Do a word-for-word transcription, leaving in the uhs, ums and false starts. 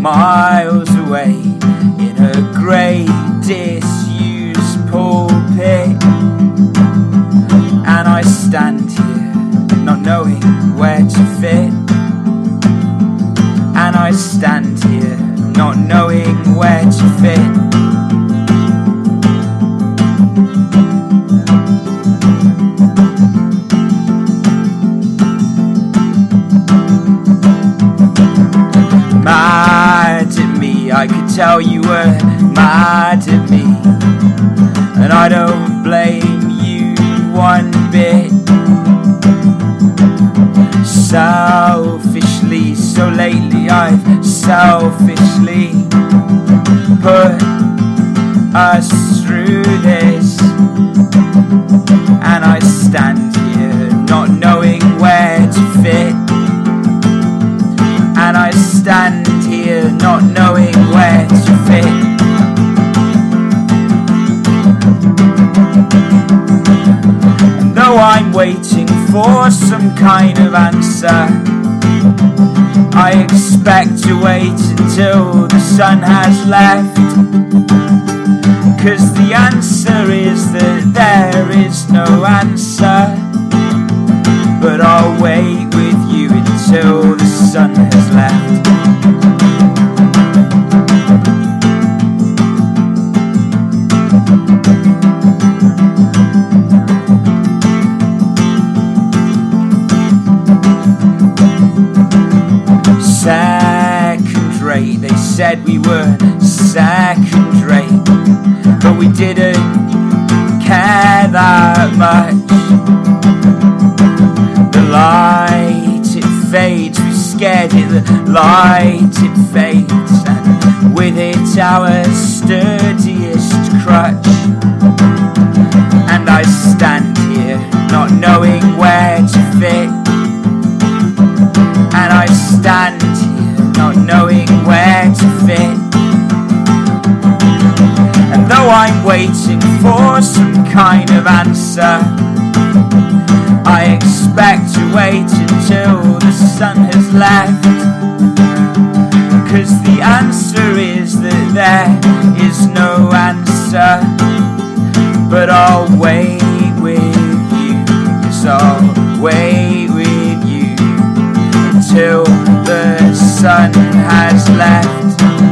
miles away in a grey disused pulpit, and I stand here not knowing where to fit, and I stand here not knowing where to fit. Mad at me, I could tell you were mad at me, and I don't blame you one bit. Selfishly, so lately I've selfishly put us through this, and I stand here not knowing where to fit, and I stand here not knowing where to fit. And though I'm waiting for some kind of answer, I expect to wait until the sun has left, 'cause the answer is that there is no answer. But I'll wait with you until the sun has left. Second rate, they said we were second rate, but we didn't care that much. The light, it fades, we scared it, the light, it fades, and with it our sturdiest crutch. And I stand here not knowing where to fit, and I stand here not knowing where to fit. And though I'm waiting for some kind of answer, I expect to wait until the sun has left, 'cause the answer is that there is no answer. But I'll wait with you, yes, I'll wait with you until the sun has left.